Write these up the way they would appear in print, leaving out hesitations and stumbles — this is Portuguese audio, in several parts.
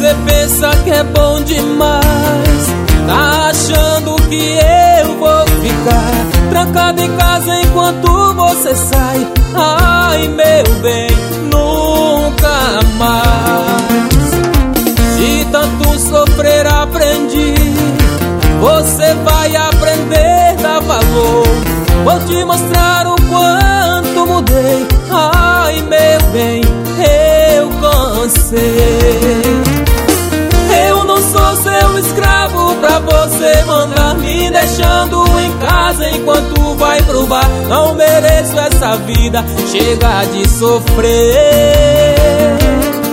Você pensa que é bom demais, tá achando que eu vou ficar trancado em casa enquanto você sai. Ai, meu bem, nunca mais. De tanto sofrer aprendi, você vai aprender a dar valor. Vou te mostrar o quanto mudei. Ai, meu bem, eu cansei. Eu não sou seu escravo pra você mandar, me deixando em casa enquanto vai pro bar. Não mereço essa vida, chega de sofrer.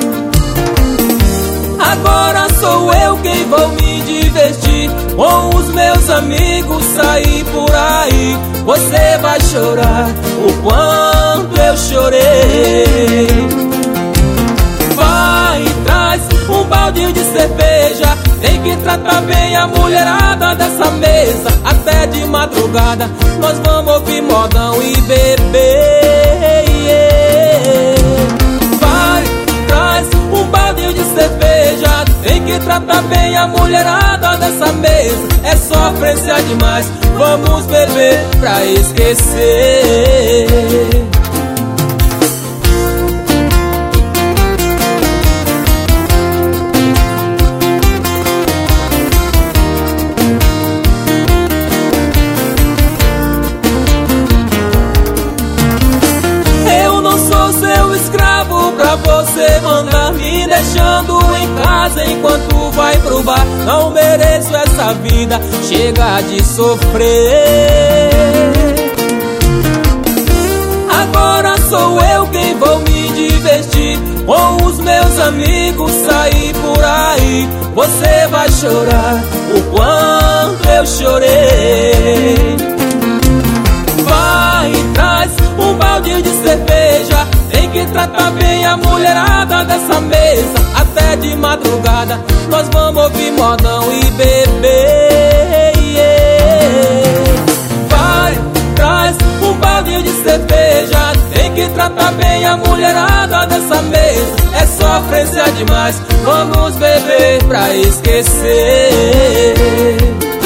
Agora sou eu quem vou me divertir, com os meus amigos sair por aí. Você vai chorar o quanto eu chorei. Vai e traz um baldinho de cerveja, tem que tratar bem a mulherada dessa mesa. Até de madrugada nós vamos ouvir modão e beber. Vai e traz um baldinho de cerveja, tem que tratar bem a mulherada dessa mesa. É sofrência demais, vamos beber pra esquecer. Pra você mandar, me deixando em casa enquanto vai pro bar. Não mereço essa vida, chega de sofrer. Agora sou eu quem vou me divertir, com os meus amigos sair por aí. Você vai chorar o quanto eu chorei. Vai e traz um baldinho de cerveja, tem que tratar bem a mulherada dessa mesa. Até de madrugada nós vamos ouvir modão e beber. Vai, traz um baldinho de cerveja, tem que tratar bem a mulherada dessa mesa. É sofrência demais, vamos beber pra esquecer.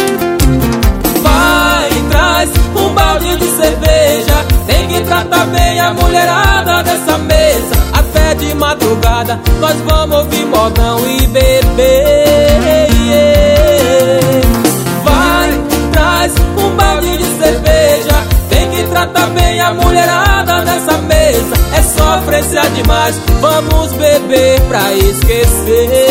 Vai, traz um baldinho de cerveja, tem que tratar bem a mulherada dessa mesa. Até de madrugada nós vamos ouvir modão e beber. Vai, traz um baldinho de cerveja, tem que tratar bem a mulherada dessa mesa. É sofrência demais, vamos beber pra esquecer.